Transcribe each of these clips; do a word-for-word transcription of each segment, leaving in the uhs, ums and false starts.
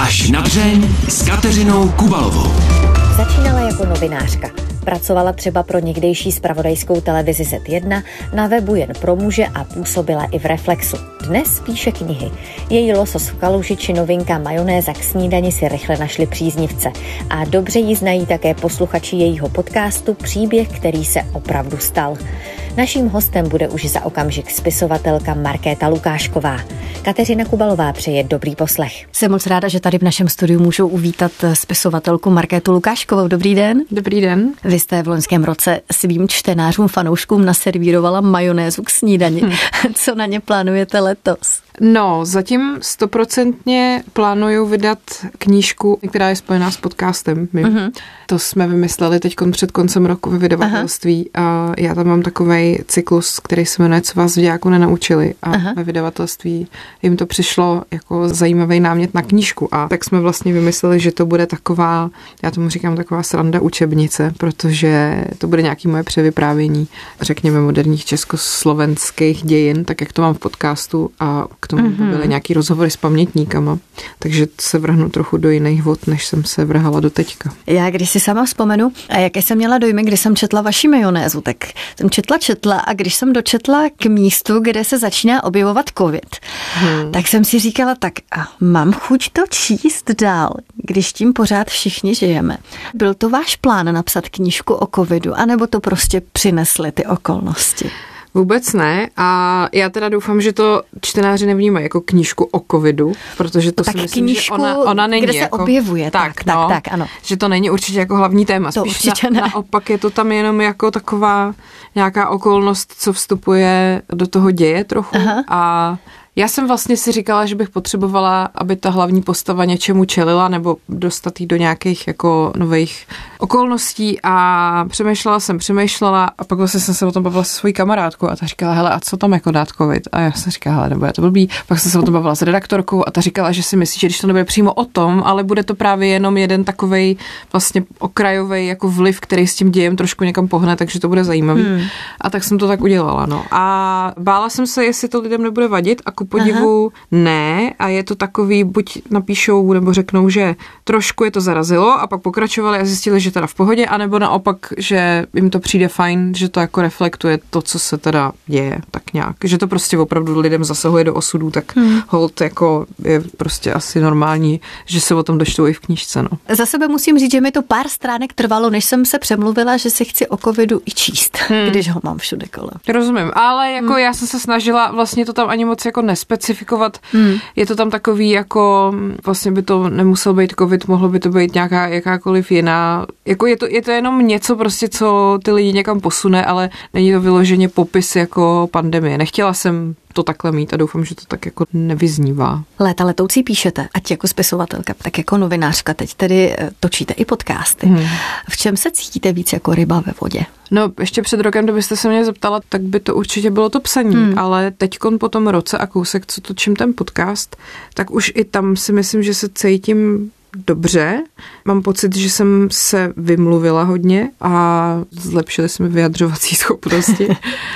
Až na dřeň s Kateřinou Kubalovou. Začínala jako novinářka. Pracovala třeba pro někdejší zpravodajskou televizi zet jedna, na webu Jen pro muže a působila i v Reflexu. Dnes píše knihy. Její Losos v kaluži či novinka Majonéza k snídani si rychle našli příznivce. A dobře ji znají také posluchači jejího podcastu Příběh, který se opravdu stal. Naším hostem bude už za okamžik spisovatelka Markéta Lukášková. Kateřina Kubalová přeje dobrý poslech. Jsem moc ráda, že tady v našem studiu můžu uvítat spisovatelku Markétu Lukáškovou. Dobrý den. Dobrý den. Vy jste v loňském roce svým čtenářům, fanouškům naservírovala majonézu k snídani. Hmm. Co na ně plánujete letos? No, zatím stoprocentně plánuju vydat knížku, která je spojená s podcastem. Uh-huh. To jsme vymysleli teď před koncem roku ve vydavatelství. Uh-huh. A já tam mám takovej cyklus, který se jmenuje Co vás v dějáku nenaučili. A uh-huh. ve vydavatelství jim to přišlo jako zajímavý námět na knížku. A tak jsme vlastně vymysleli, že to bude taková, já tomu říkám taková sranda učebnice, protože to bude nějaký moje převyprávění, řekněme, moderních československých dějin, tak jak to mám v podcastu, a k tomu mm-hmm. byly nějaký rozhovory s pamětníkama, takže se vrhnu trochu do jiných vod, než jsem se vrhala do teďka. Já když si sama vzpomenu, a jaké jsem měla dojmy, když jsem četla vaši majonézu, tak jsem četla, četla a když jsem dočetla k místu, kde se začíná objevovat covid, hmm. tak jsem si říkala, tak a mám chuť to číst dál, když tím pořád všichni žijeme. Byl to váš plán napsat knížku o covidu, anebo to prostě přinesly ty okolnosti? Vůbec ne a já teda doufám, že to čtenáři nevnímají jako knížku o covidu, protože to tak si myslím, knížku, že ona, ona není kde se jako, objevuje. Tak, tak, no, tak, tak, ano. Že to není určitě jako hlavní téma. To Spíš určitě na, ne. naopak je to tam jenom jako taková nějaká okolnost, co vstupuje do toho děje trochu. Aha. A já jsem vlastně si říkala, že bych potřebovala, aby ta hlavní postava něčemu čelila nebo dostat jí do nějakých jako nových okolností a přemýšlela jsem, přemýšlela a pak vlastně jsem se o tom bavila se svojí kamarádkou a ta říkala, hele, a co tam jako dát covid? A já jsem říkala, hele, nebude to blbý. Pak jsem se o tom bavila s redaktorkou a ta říkala, že si myslí, že když to nebude přímo o tom, ale bude to právě jenom jeden takovej vlastně okrajový jako vliv, který s tím dějem trošku někam pohne, takže to bude zajímavý. Hmm. A tak jsem to tak udělala, no. A bála jsem se, jestli to lidem nebude vadit a ku podivu Aha. ne a je to takový, buď napíšou nebo řeknou, že trošku je to zarazilo a pak pokračovali a zjistili, že teda v pohodě, anebo naopak, že jim to přijde fajn, že to jako reflektuje to, co se teda děje, tak nějak. Že to prostě opravdu lidem zasahuje do osudů, tak hmm. hold jako je prostě asi normální, že se o tom dočtou i v knížce, no. Za sebe musím říct, že mi to pár stránek trvalo, než jsem se přemluvila, že si chci o covidu i číst, hmm. když ho mám všude kolem. Rozumím, ale jako hmm. já jsem se snažila vlastně to tam ani moc jako nespecifikovat. Hmm. Je to tam takový jako vlastně by to nemusel být covid, mohlo by to být nějaká jakákoliv jiná. Jako je to, je to jenom něco prostě, co ty lidi někam posune, ale není to vyloženě popis jako pandemie. Nechtěla jsem to takhle mít a doufám, že to tak jako nevyznívá. Léta letoucí píšete, ať jako spisovatelka, tak jako novinářka. Teď tedy točíte i podcasty. Hmm. V čem se cítíte víc jako ryba ve vodě? No, ještě před rokem, kdybyste se mě zeptala, tak by to určitě bylo to psaní, hmm. ale teďkon po tom roce a kousek, co točím ten podcast, tak už i tam si myslím, že se cítím dobře. Mám pocit, že jsem se vymluvila hodně a zlepšily se mi vyjadřovací schopnosti.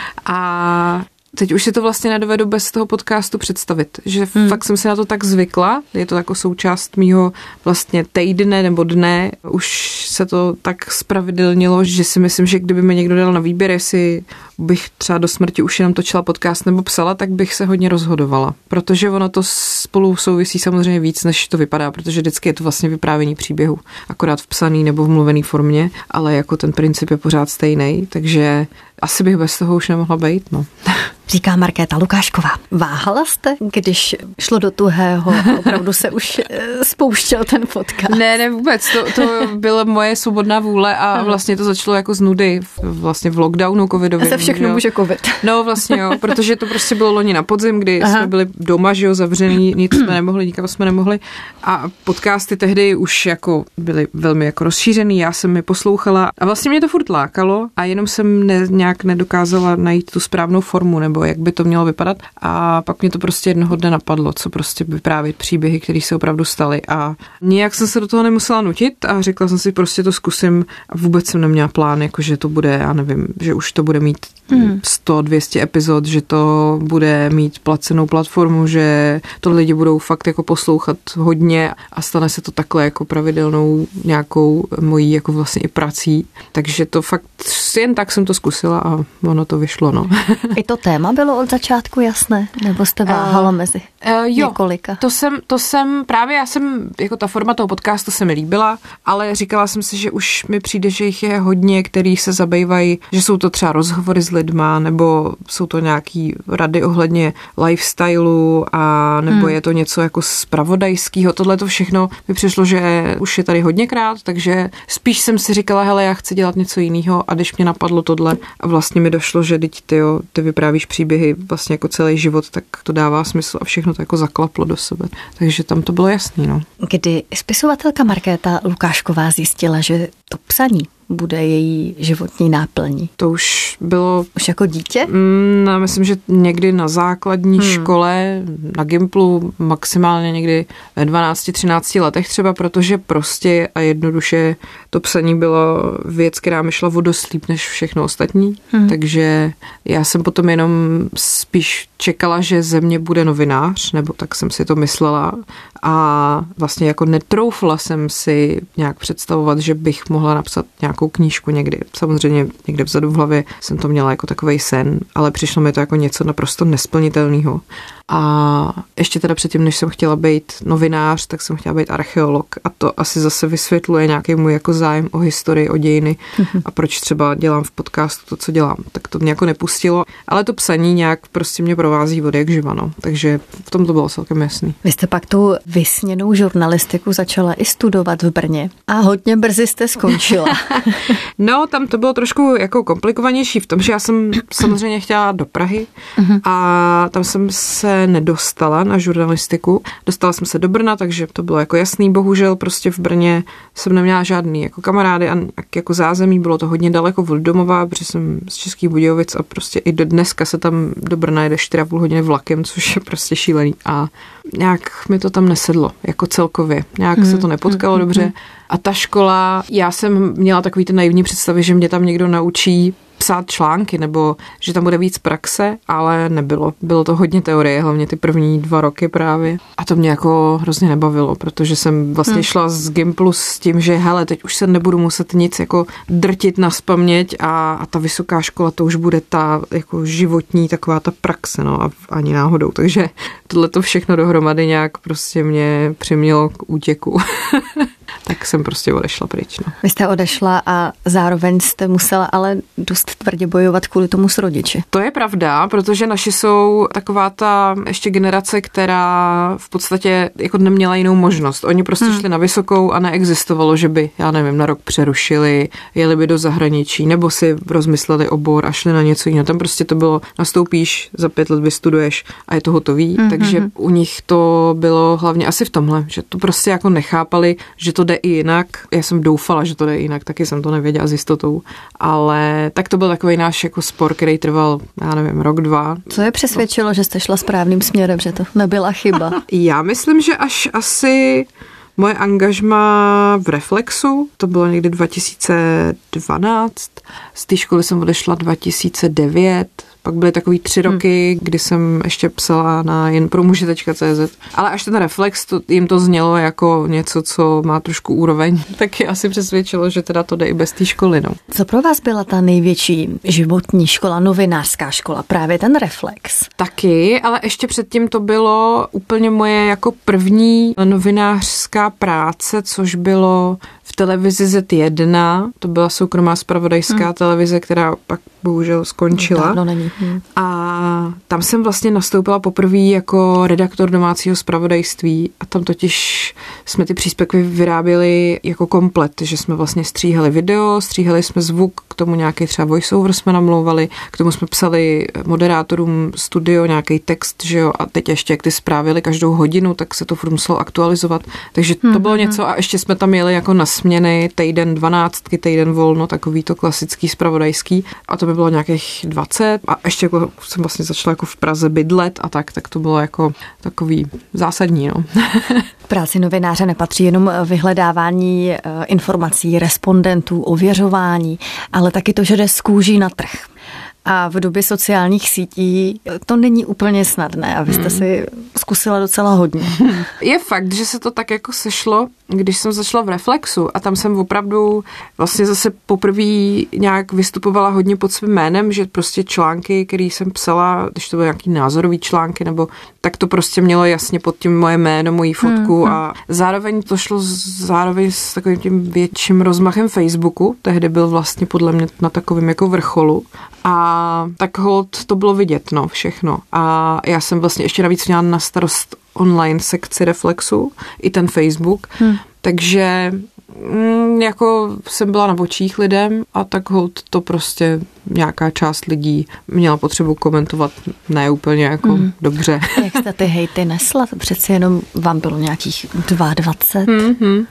A teď už si to vlastně nedovedu bez toho podcastu představit, že hmm. fakt jsem si na to tak zvykla, je to jako součást mýho vlastně týdne nebo dne, už se to tak spravidelnilo, že si myslím, že kdyby mi někdo dal na výběr, jestli bych třeba do smrti už jenom točila podcast nebo psala, tak bych se hodně rozhodovala, protože ono to spolu souvisí samozřejmě víc, než to vypadá, protože vždycky je to vlastně vyprávění příběhu, akorát v psaný nebo v mluvený formě, ale jako ten princip je pořád stejný, takže asi bych bez toho už nemohla být, no. Říká Markéta Lukášková. Váhala jste, když šlo do tuhého a opravdu se už spouštěl ten podcast? Ne, ne vůbec. To, to byla moje svobodná vůle a vlastně to začalo jako z nudy vlastně v lockdownu covidově. A se všechno jo. může covid. No vlastně jo, protože to prostě bylo loni na podzim, kdy Aha. jsme byli doma, že jo, zavřený, nic jsme nemohli, nikam jsme nemohli a podcasty tehdy už jako byly velmi jako rozšířený, já jsem je poslouchala a vlastně mě to furt lákalo a jenom jsem ne, nějak nedokázala najít tu správnou formu nebo jak by to mělo vypadat a pak mě to prostě jednoho dne napadlo, co prostě vyprávět příběhy, které se opravdu staly a nějak jsem se do toho nemusela nutit a řekla jsem si prostě to zkusím a vůbec jsem neměla plán, jako že to bude, já nevím, že už to bude mít hmm. sto dvě stě epizod, že to bude mít placenou platformu, že to lidi budou fakt jako poslouchat hodně a stane se to takhle jako pravidelnou nějakou mojí jako vlastně i prací. Takže to fakt jen tak jsem to zkusila a ono to vyšlo, no. I to téma bylo od začátku jasné? Nebo jste váhala uh, mezi uh, jo, několika? To jsem, to jsem právě, já jsem, jako ta forma toho podcastu se mi líbila, ale říkala jsem si, že už mi přijde, že jich je hodně, který se zabývají, že jsou to třeba rozhovory s lidma, nebo jsou to nějaký rady ohledně lifestylu, a nebo hmm. je to něco jako zpravodajskýho. Tohle to všechno mi přišlo, že už je tady hodněkrát, takže spíš jsem si říkala, hele, já chci dělat něco jiného, a když mě napadlo tohle a vlastně mi došlo, že teď ty, jo, ty vyprávíš příběhy vlastně jako celý život, tak to dává smysl a všechno to jako zaklaplo do sebe. Takže tam to bylo jasný, no. Kdy spisovatelka Markéta Lukášková zjistila, že to psaní bude její životní náplní? To už bylo... Už jako dítě? Mm, no, myslím, že někdy na základní hmm. škole, na Gimplu, maximálně někdy ve dvanácti třinácti letech třeba, protože prostě a jednoduše to psaní bylo věc, která mi šla o dost líp než všechno ostatní. Hmm. Takže já jsem potom jenom spíš čekala, že ze mě bude novinář, nebo tak jsem si to myslela, a vlastně jako netroufla jsem si nějak představovat, že bych mohla napsat nějakou knížku někdy. Samozřejmě někde vzadu v hlavě jsem to měla jako takovej sen, ale přišlo mi to jako něco naprosto nesplnitelného. A ještě teda předtím, než jsem chtěla být novinář, tak jsem chtěla být archeolog, a to asi zase vysvětluje nějaký můj jako zájem o historii, o dějiny a proč třeba dělám v podcastu to, co dělám. Tak to mě jako nepustilo, ale to psaní nějak prostě mě provází od jak živa, no. Takže v tom to bylo celkem jasný. Vy jste pak tu vysněnou žurnalistiku začala i studovat v Brně a hodně brzy jste skončila. No, tam to bylo trošku jako komplikovanější v tom, že já jsem samozřejmě chtěla do Prahy a tam jsem se nedostala na žurnalistiku. Dostala jsem se do Brna, takže to bylo jako jasný. Bohužel prostě v Brně jsem neměla žádný jako kamarády a jako zázemí, bylo to hodně daleko od domova, protože jsem z Českých Budějovic a prostě i do dneska se tam do Brna jede čtyři a půl hodiny vlakem, což je prostě šílený. A nějak mi to tam nesedlo, jako celkově. Nějak hmm. se to nepotkalo hmm. dobře. A ta škola, já jsem měla takový ty naivní představy, že mě tam někdo naučí psát články, nebo že tam bude víc praxe, ale nebylo. Bylo to hodně teorie, hlavně ty první dva roky právě. A to mě jako hrozně nebavilo, protože jsem vlastně hmm. šla z Gimplu s tím, že hele, teď už se nebudu muset nic jako drtit naspaměť a, a ta vysoká škola, to už bude ta jako životní taková ta praxe, no, a ani náhodou. Takže tohle to všechno dohromady nějak prostě mě přimělo k útěku. Tak jsem prostě odešla pryč. No. Vy jste odešla a zároveň jste musela ale dost tvrdě bojovat kvůli tomu s rodiči. To je pravda, protože naši jsou taková ta ještě generace, která v podstatě jako neměla jinou možnost. Oni prostě hmm. šli na vysokou a neexistovalo, že by, já nevím, na rok přerušili, jeli by do zahraničí, nebo si rozmysleli obor a šli na něco jiného. Tam prostě to bylo, nastoupíš, za pět let vystuduješ a je to hotový. Hmm. Takže u nich to bylo hlavně asi v tomhle, že to prostě jako nechápali, že to jde i jinak. Já jsem doufala, že to jde jinak, taky jsem to nevěděla s jistotou, ale tak to byl takový náš jako spor, který trval, já nevím, rok, dva. Co je přesvědčilo, no. že jste šla správným směrem, že to nebyla chyba? Já myslím, že až asi moje angažma v Reflexu, to bylo někdy dva tisíce dvanáct, z té školy jsem odešla dva tisíce devět, pak byly takový tři roky, hmm. kdy jsem ještě psala na jen pro muže tečka cé zet. Ale až ten Reflex, to, jim to znělo jako něco, co má trošku úroveň, tak je asi přesvědčilo, že teda to jde i bez té školy. No. Co pro vás byla ta největší životní škola, novinářská škola? Právě ten Reflex. Taky, ale ještě předtím to bylo úplně moje jako první novinářská práce, což bylo v televizi zet jedna. To byla soukromá zpravodajská hmm. televize, která pak bohužel skončila. Dávno není. Hmm. A tam jsem vlastně nastoupila poprvé jako redaktor domácího zpravodajství a tam totiž jsme ty příspěvky vyráběli jako komplet, že jsme vlastně stříhali video, stříhali jsme zvuk, k tomu nějaký třeba voiceover jsme namlouvali, k tomu jsme psali moderátorům studio nějaký text, že jo, a teď ještě jak ty zprávy každou hodinu, tak se to furt muselo aktualizovat, takže to bylo hmm. něco a ještě jsme tam jeli jako na směny, týden dvanáctky, týden volno, takový to klasický zpravodajský a to by bylo nějakých dvacet a ještě jako jsem vlastně začala jako v Praze bydlet a tak, tak to bylo jako takový zásadní, no. V práci novináře nepatří jenom vyhledávání informací, respondentů, ověřování, ale taky to, že jde z kůží na trh. A v době sociálních sítí to není úplně snadné a vy jste si zkusila docela hodně. Je fakt, že se to tak jako sešlo, když jsem začala v Reflexu a tam jsem opravdu vlastně zase poprvé nějak vystupovala hodně pod svým jménem, že prostě články, které jsem psala, když to byly nějaký názorový články, nebo tak to prostě mělo jasně pod tím moje jméno, moji fotku hmm. a zároveň to šlo zároveň s takovým tím větším rozmachem Facebooku, tehdy byl vlastně podle mě na takovém jako vrcholu a tak hold to bylo vidět, no, všechno. A já jsem vlastně ještě navíc měla na starost online sekci Reflexu, i ten Facebook, hmm. takže mm, jako jsem byla na očích lidem a tak hold to prostě nějaká část lidí měla potřebu komentovat ne úplně jako mm. dobře. Jak jste ty hejty nesla? To přeci jenom vám bylo nějakých dvacet dva. Mm-hmm.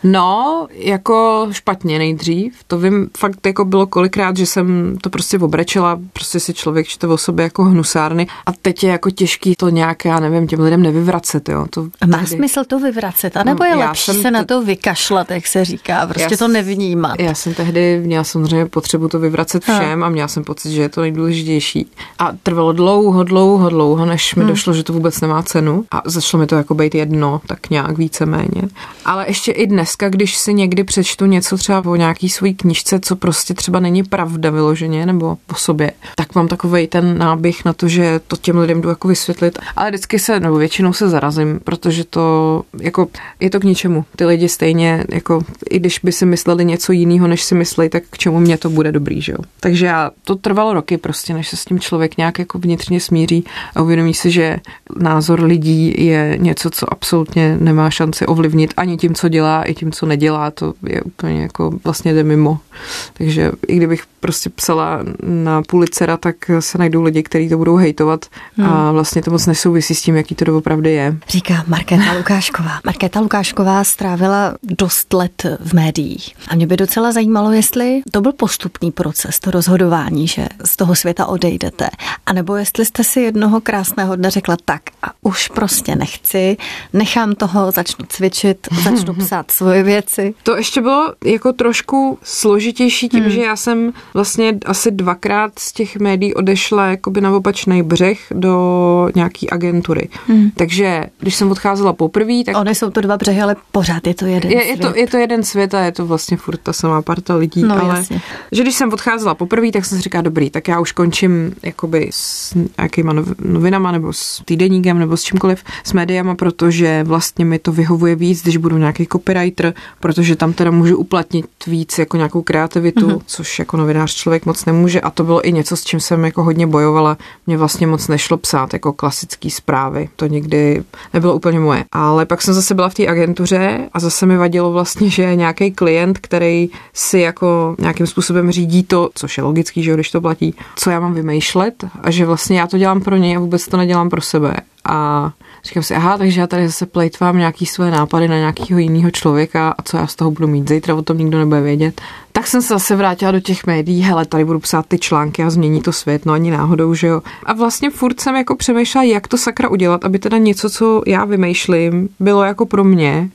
No, jako špatně nejdřív. To vím, fakt jako bylo kolikrát, že jsem to prostě obrečela, prostě si člověk čte o sobě jako hnusárny a teď je jako těžký to nějak, já nevím, těm lidem nevyvracet, jo. To a má tehdy smysl to vyvracet? A nebo je já lepší se t... na to vykašlat, jak se říká, prostě já to nevnímat? Já jsem tehdy měla samozřejmě potřebu to vyvracet všem a měla jsem pocit, že je to nejdůležitější. A trvalo dlouho, dlouho, dlouho, než mi hmm. došlo, že to vůbec nemá cenu. A začalo mi to jako být jedno, tak nějak víceméně. Ale ještě i dneska, když si někdy přečtu něco třeba o nějaký svojí knížce, co prostě třeba není pravda vyloženě, nebo o sobě, tak mám takovej ten náběh na to, že to těm lidem jdu jako vysvětlit. Ale vždycky se, nebo většinou se zarazím, protože to jako je to k ničemu. Ty lidi stejně, jako i když by si mysleli něco jiného, než si myslí, tak k čemu mě to bude dobrý, že jo. Takže já to trvalo roky prostě, než se s tím člověk nějak jako vnitřně smíří a uvědomí si, že názor lidí je něco, co absolutně nemá šanci ovlivnit ani tím, co dělá, i tím, co nedělá, to je úplně jako vlastně jde mimo. Takže i kdybych prostě psala na půli dcera, tak se najdou lidi, kteří to budou hejtovat hmm. a vlastně to moc nesouvisí s tím, jaký to doopravdy je. Říká Markéta Lukášková. Markéta Lukášková strávila dost let v médiích a mě by docela zajímalo, jestli to byl postupný proces, to rozhodování, že z toho světa odejdete, anebo jestli jste si jednoho krásného dne řekla tak a už prostě nechci, nechám toho, začnu cvičit, začnu psát svoje věci. To ještě bylo jako trošku složitější tím, hmm. že já jsem vlastně asi dvakrát z těch médií odešla jakoby na opačný břeh do nějaký agentury. Hmm. Takže když jsem odcházela poprvé, tak... Ony jsou to dva břehy, ale pořád je to jeden je, svět. Je to, je to jeden svět a je to vlastně furt ta samá parta lidí, no, ale jasně. Že když jsem odcházela poprvé, tak jsem si říkala, dobrý, tak já už končím jakoby s nějakýma novinama nebo s týdeníkem nebo s čímkoliv, s médiama, protože vlastně mi to vyhovuje víc, když budu nějaký copywriter, protože tam teda můžu uplatnit víc jako nějakou kreativitu, mm-hmm. což jako novinář člověk moc nemůže a to bylo i něco, s čím jsem jako hodně bojovala. Mně vlastně moc nešlo psát jako klasický zprávy. To nikdy nebylo úplně moje. Ale pak jsem zase byla v té agentuře a zase mi vadilo vlastně, že je nějaký klient, který si jako nějakým způsobem řídí to, což je logický, že když to platí, co já mám vymýšlet a že vlastně já to dělám pro něj a vůbec to nedělám pro sebe. A říkám si, aha, takže já tady zase plejtvám nějaký své nápady na nějakého jiného člověka a co já z toho budu mít zítra, o tom nikdo nebude vědět. Tak jsem se zase vrátila do těch médií, hele, tady budu psát ty články a změní to svět, no ani náhodou, že jo. A vlastně furt jsem jako přemýšlela, jak to sakra udělat, aby teda něco, co já vymýšlím, bylo jako pro mě.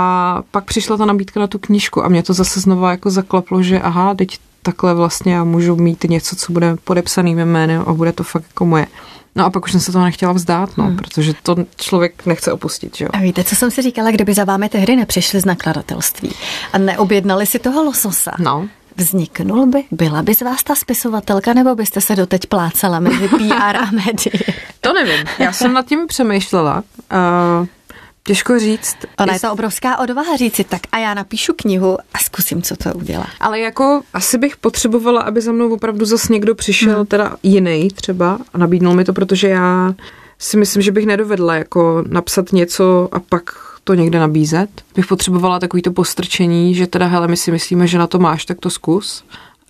A pak přišla ta nabídka na tu knížku a mě to zase znova jako zaklaplo, že aha, teď takhle vlastně já můžu mít něco, co bude podepsaný mým jménem a bude to fakt jako moje. No a pak už jsem se toho nechtěla vzdát, no, hmm. protože to člověk nechce opustit, že jo. A víte, co jsem si říkala, kdyby za vámi tehdy nepřišli z nakladatelství a neobjednali si toho lososa? No. Vzniknul by? Byla by z vás ta spisovatelka, nebo byste se doteď plácala mezi P R a médii? To nevím. Já jsem nad tím přemýšlela. Uh, Těžko říct. Ona je to obrovská odvaha říci, tak a já napíšu knihu a zkusím, co to udělá. Ale jako asi bych potřebovala, aby za mnou opravdu zase někdo přišel, hmm. teda jiný třeba a nabídnul mi to, protože já si myslím, že bych nedovedla jako napsat něco a pak to někde nabízet. Bych potřebovala takový to postrčení, že teda hele, my si myslíme, že na to máš, tak to zkus.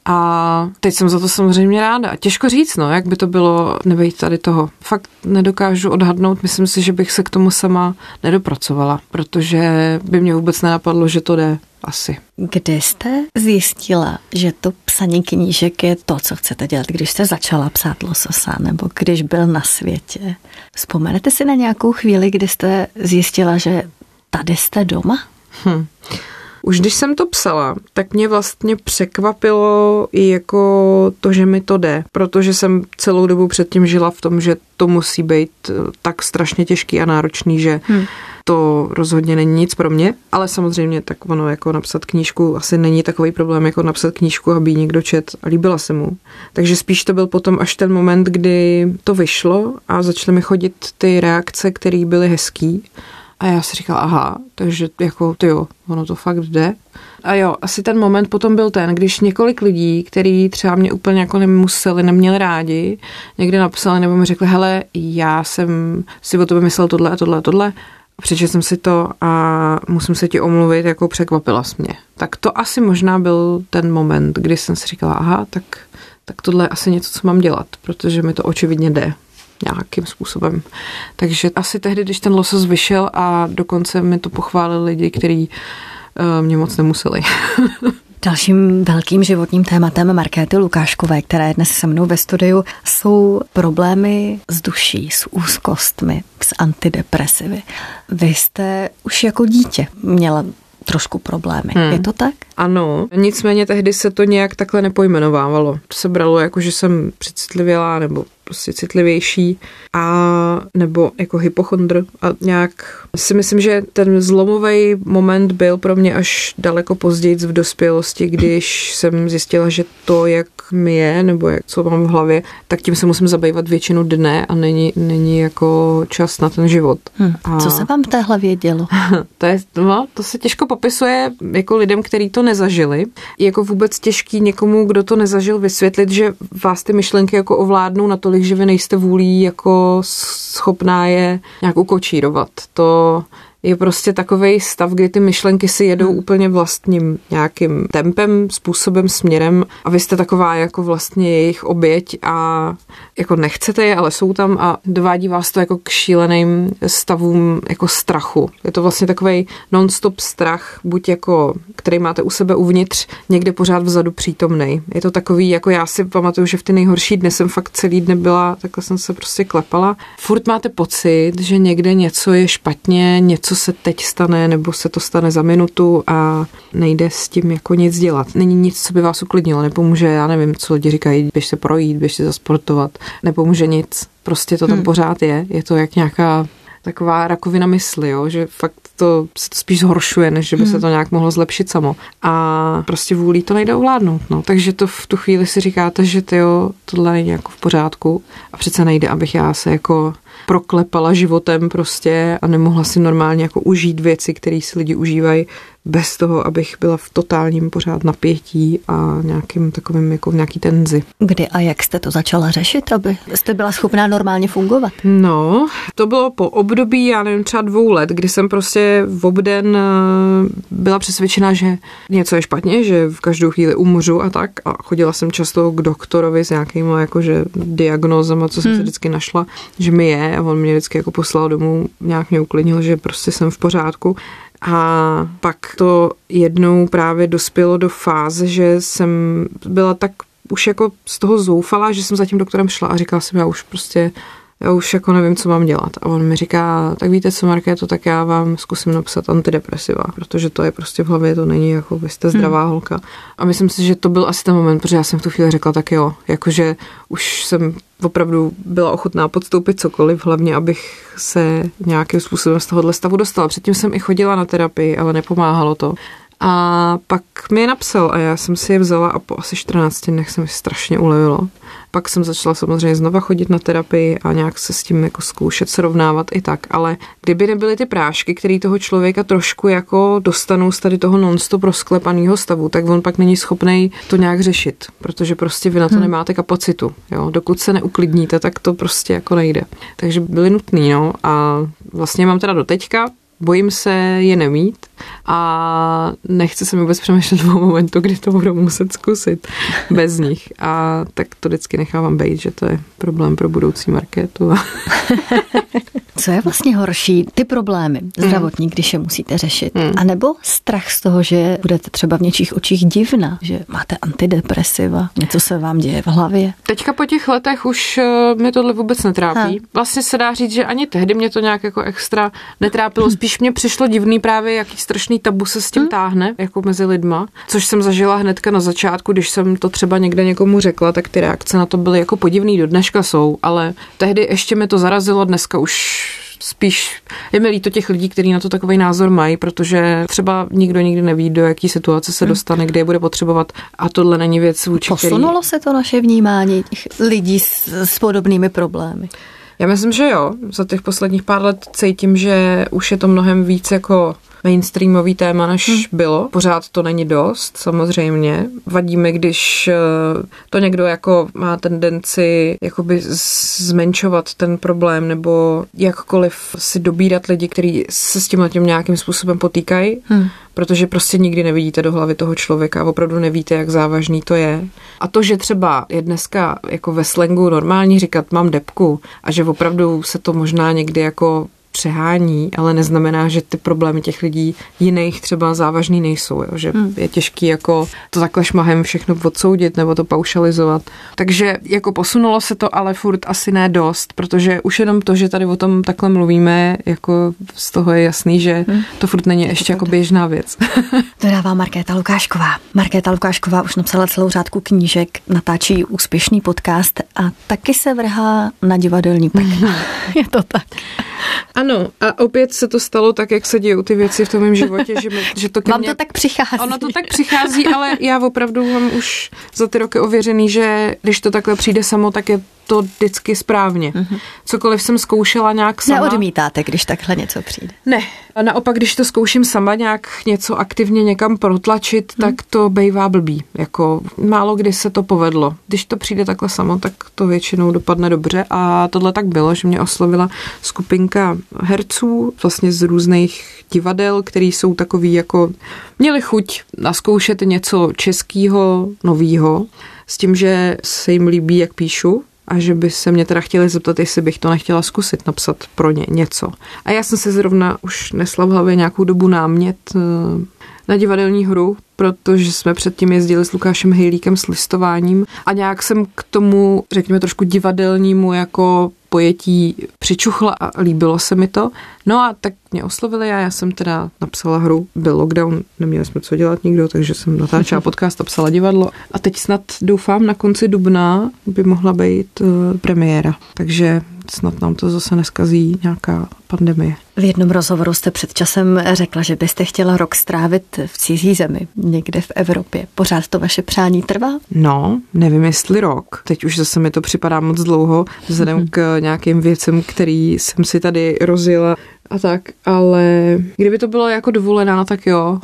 A teď jsem za to samozřejmě ráda. Těžko říct, no, jak by to bylo nebejt tady toho. Fakt nedokážu odhadnout, myslím si, že bych se k tomu sama nedopracovala, protože by mě vůbec nenapadlo, že to jde asi. Kdy jste zjistila, že to psaní knížek je to, co chcete dělat, když jste začala psát Lososa, nebo když byl na světě? Vzpomenete si na nějakou chvíli, kdy jste zjistila, že tady jste doma? Hm. už když jsem to psala, tak mě vlastně překvapilo i jako to, že mi to jde, protože jsem celou dobu předtím žila v tom, že to musí být tak strašně těžký a náročný, že hmm. to rozhodně není nic pro mě, ale samozřejmě tak ono jako napsat knížku asi není takový problém, jako napsat knížku, aby ji někdo čet a líbila se mu. Takže spíš to byl potom až ten moment, kdy to vyšlo a začaly mi chodit ty reakce, které byly hezký. A já si říkala, aha, takže jako tyjo, ono to fakt jde. A jo, asi ten moment potom byl ten, když několik lidí, který třeba mě úplně jako nemuseli, neměli rádi, někde napsali nebo mi řekli, hele, já jsem si o tobě myslel tohle a tohle a tohle, přečetl jsem si to a musím se ti omluvit, jako překvapila jsi mě. Tak to asi možná byl ten moment, kdy jsem si říkala, aha, tak, tak tohle je asi něco, co mám dělat, protože mi to očividně jde nějakým způsobem. Takže asi tehdy, když ten Losos vyšel a dokonce mi to pochválili lidi, kteří uh, mě moc nemuseli. Dalším velkým životním tématem Markéty Lukáškové, která je dnes se mnou ve studiu, jsou problémy s duší, s úzkostmi, s antidepresivy. Vy jste už jako dítě měla trošku problémy. Hmm. Je to tak? Ano, nicméně tehdy se to nějak takhle nepojmenovávalo. To se bralo jako, že jsem přecitlivělá nebo prostě citlivější a nebo jako hypochondr a nějak si myslím, že ten zlomový moment byl pro mě až daleko později v dospělosti, když jsem zjistila, že to, jak mi je nebo jak, co mám v hlavě, tak tím se musím zabývat většinu dne a není, není jako čas na ten život. Hmm. A co se vám v té hlavě dělo? to, je, no, to se těžko popisuje jako lidem, kteří to nezažili. Je jako vůbec těžký někomu, kdo to nezažil, vysvětlit, že vás ty myšlenky jako ovládnou natolik, že vy nejste vůlí jako schopná je nějak ukočírovat. To je prostě takovej stav, kdy ty myšlenky si jedou hmm. úplně vlastním nějakým tempem, způsobem, směrem a vy jste taková jako vlastně jejich oběť a jako nechcete je, ale jsou tam a dovádí vás to jako k šíleným stavům jako strachu. Je to vlastně takovej non-stop strach, buď jako, který máte u sebe uvnitř, někde pořád vzadu přítomnej. Je to takový, jako já si pamatuju, že v ty nejhorší dny jsem fakt celý dny byla, takhle jsem se prostě klepala. Furt máte pocit, že někde něco je špatně, něco co se teď stane, nebo se to stane za minutu a nejde s tím jako nic dělat. Není nic, co by vás uklidnilo, nepomůže, já nevím, co lidi říkají, běž se projít, běž se zasportovat, nepomůže nic, prostě to tam hmm. pořád je, je to jak nějaká taková rakovina mysli, jo? Že fakt to se to spíš zhoršuje, než že by hmm. se to nějak mohlo zlepšit samo. A prostě vůlí to nejde ovládnout. No. Takže to v tu chvíli si říkáte, že tyjo, tohle není jako v pořádku a přece nejde, abych já se jako proklepala životem prostě a nemohla si normálně jako užít věci, které si lidi užívají bez toho, abych byla v totálním pořád napětí a nějakým takovým jako v nějaký tenzi. Kdy a jak jste to začala řešit, aby jste byla schopná normálně fungovat? No, to bylo po období, já nevím, třeba dvou let, kdy jsem prostě v obden byla přesvědčena, že něco je špatně, že v každou chvíli umřu a tak a chodila jsem často k doktorovi s nějakýma jakože diagnózama, co jsem hmm. se vždycky našla, že mi je a on mě vždycky jako poslal domů, nějak mě uklidnil, že prostě jsem v pořádku. A pak to jednou právě dospělo do fáze, že jsem byla tak už jako z toho zoufalá, že jsem za tím doktorem šla a říkala jsem, já už prostě, já už jako nevím, co mám dělat. A on mi říká, tak víte co, Markéto, tak já vám zkusím napsat antidepresiva, protože to je prostě v hlavě, to není jako, vy jste zdravá hmm. holka. A myslím si, že to byl asi ten moment, protože já jsem v tu chvíli řekla, tak jo, jakože už jsem opravdu byla ochotná podstoupit cokoliv, hlavně abych se nějakým způsobem z tohohle stavu dostala. Předtím jsem i chodila na terapii, ale nepomáhalo to. A pak mi je napsal a já jsem si je vzala a po asi čtrnácti dnech se mi strašně ulevilo. Pak jsem začala samozřejmě znova chodit na terapii a nějak se s tím jako zkoušet srovnávat i tak, ale kdyby nebyly ty prášky, které toho člověka trošku jako dostanou z tady toho non-stop rozklepaného stavu, tak on pak není schopný to nějak řešit, protože prostě vy na to hmm. nemáte kapacitu. Jo? Dokud se neuklidníte, tak to prostě jako nejde. Takže byly nutný, no a vlastně mám teda doteďka, bojím se je nemít a nechci se mi vůbec přemýšlet o momentu, kdy to budu muset zkusit bez nich. A tak to vždycky nechávám být, že to je problém pro budoucí Markétu. Co je vlastně horší? Ty problémy zdravotní, mm. když je musíte řešit. Mm. A nebo strach z toho, že budete třeba v něčích očích divna, že máte antidepresiva, něco se vám děje v hlavě? Teďka po těch letech už mě tohle vůbec netrápí. Ha. Vlastně se dá říct, že ani tehdy mě to nějak jako extra netrápilo. Spíš mě přišlo divný právě, jaký strašný strašný tabu se s tím hmm. táhne, jako mezi lidma, což jsem zažila hnedka na začátku, když jsem to třeba někde někomu řekla, tak ty reakce na to byly jako podivný, do dneška jsou, ale tehdy ještě mi to zarazilo, dneska už spíš je mi líto těch lidí, kteří na to takový názor mají, protože třeba nikdo nikdy neví, do jaký situace se dostane, kde je bude potřebovat a tohle není věc vůči který... Posunulo se to naše vnímání těch lidí s, s podobnými problémy? Já myslím, že jo. Za těch posledních pár let cítím, že už je to mnohem víc jako mainstreamový téma, než hmm. bylo. Pořád to není dost, samozřejmě. Vadí mi, když to někdo jako má tendenci jakoby zmenšovat ten problém nebo jakkoliv si dobírat lidi, kteří se s tímhletím nějakým způsobem potýkají, hmm. protože prostě nikdy nevidíte do hlavy toho člověka, opravdu nevíte, jak závažný to je. A to, že třeba je dneska jako ve slangu normální říkat mám depku a že opravdu se to možná někdy jako přehání, ale neznamená, že ty problémy těch lidí jiných třeba závažný nejsou, jo? Že hmm. je těžký jako to takhle šmahem všechno odsoudit nebo to paušalizovat. Takže jako posunulo se to, ale furt asi ne dost, protože už jenom to, že tady o tom takhle mluvíme, jako z toho je jasný, že hmm. to furt není ještě to jako běžná věc. Dodává Markéta Lukášková. Markéta Lukášková už napsala celou řádku knížek, natáčí úspěšný podcast a taky se vrhá na divadelní pekna. Je to tak. Ano, a opět se to stalo tak, jak se dějou ty věci v tom mém životě, že, mi, že to ke Vám mně... to tak přichází. Ono to tak přichází, ale já opravdu mám už za ty roky ověřený, že když to takhle přijde samo, tak je to vždycky správně. Mm-hmm. Cokoliv jsem zkoušela nějak sama... Neodmítáte, když takhle něco přijde? Ne. A naopak, když to zkouším sama nějak něco aktivně někam protlačit, mm. tak to bejvá blbý. Jako málo kdy se to povedlo. Když to přijde takhle samo, tak to většinou dopadne dobře a tohle tak bylo, že mě oslovila skupinka herců vlastně z různých divadel, který jsou takový jako... Měli chuť naskoušet něco českého, novýho, s tím, že se jim líbí, jak píšu, a že by se mě teda chtěli zeptat, jestli bych to nechtěla zkusit napsat pro ně něco. A já jsem si zrovna už nesla v hlavě nějakou dobu námět na divadelní hru, protože jsme předtím jezdili s Lukášem Hejlíkem s listováním a nějak jsem k tomu, řekněme, trošku divadelnímu jako pojetí přičuchla a líbilo se mi to. No a tak mě oslovili a já jsem teda napsala hru. Byl lockdown, neměli jsme co dělat nikdo, takže jsem natáčela podcast a psala divadlo. A teď snad doufám na konci dubna by mohla být uh, premiéra. Takže snad nám to zase neskazí nějaká pandemie. V jednom rozhovoru jste před časem řekla, že byste chtěla rok strávit v cizí zemi, někde v Evropě. Pořád to vaše přání trvá? No, nevím, jestli rok. Teď už zase mi to připadá moc dlouho, vzhledem k nějakým věcem, který jsem si tady rozjela a tak, ale kdyby to bylo jako dovolená, tak jo.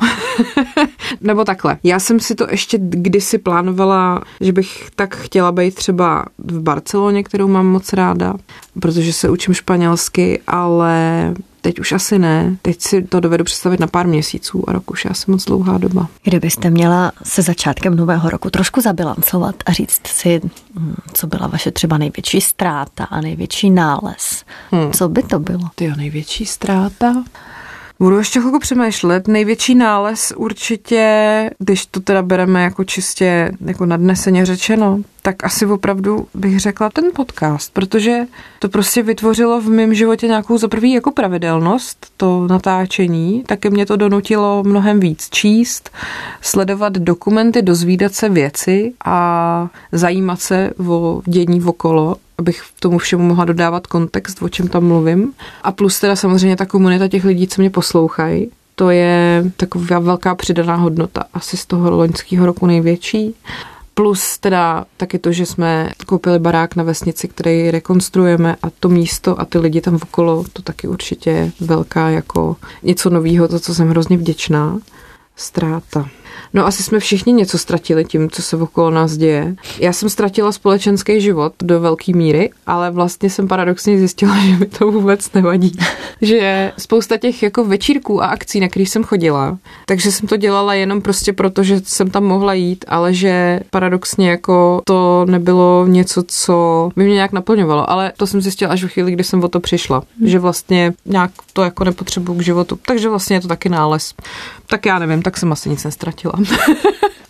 Nebo takhle. Já jsem si to ještě kdysi plánovala, že bych tak chtěla být třeba v Barceloně, kterou mám moc ráda, protože se učím španělsky, ale teď už asi ne. Teď si to dovedu představit na pár měsíců a rok už je asi moc dlouhá doba. Kdybyste měla se začátkem nového roku trošku zabilancovat a říct si, co byla vaše třeba největší ztráta a největší nález, hmm. co by to bylo? Tyjo, největší ztráta? Budu ještě chvilku přemýšlet. Největší nález určitě, když to teda bereme jako čistě jako nadneseně řečeno, tak asi opravdu bych řekla ten podcast, protože to prostě vytvořilo v mém životě nějakou za prvý jako pravidelnost, to natáčení, taky mě to donutilo mnohem víc číst, sledovat dokumenty, dozvídat se věci a zajímat se o dění okolo, abych tomu všemu mohla dodávat kontext, o čem tam mluvím. A plus teda samozřejmě ta komunita těch lidí, co mě poslouchají, to je taková velká přidaná hodnota, asi z toho loňského roku největší. Plus teda taky to, že jsme koupili barák na vesnici, který rekonstruujeme a to místo a ty lidi tam okolo, to taky určitě je velká jako něco novýho, to, co jsem hrozně vděčná. Ztráta. No asi jsme všichni něco ztratili tím, co se okolo nás děje. Já jsem ztratila společenský život do velké míry, ale vlastně jsem paradoxně zjistila, že mi to vůbec nevadí. Že spousta těch jako večírků a akcí, na kterých jsem chodila, takže jsem to dělala jenom prostě proto, že jsem tam mohla jít, ale že paradoxně jako to nebylo něco, co by mě nějak naplňovalo. Ale to jsem zjistila až v chvíli, kdy jsem o to přišla. Hmm. Že vlastně nějak to jako nepotřebuju k životu. Takže vlastně je to taky nález. Tak já nevím, tak jsem asi nic nestratila.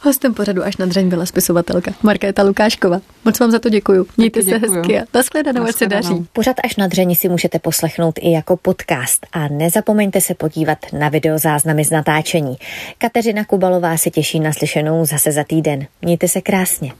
Hostem pořadu Až na dřeň byla spisovatelka Markéta Lukášková. Moc vám za to děkuju. Mějte se hezky a nashledanou, ať se daří. Pořad Až na dřeň si můžete poslechnout i jako podcast a nezapomeňte se podívat na videozáznamy z natáčení. Kateřina Kubalová se těší na slyšenou zase za týden. Mějte se krásně.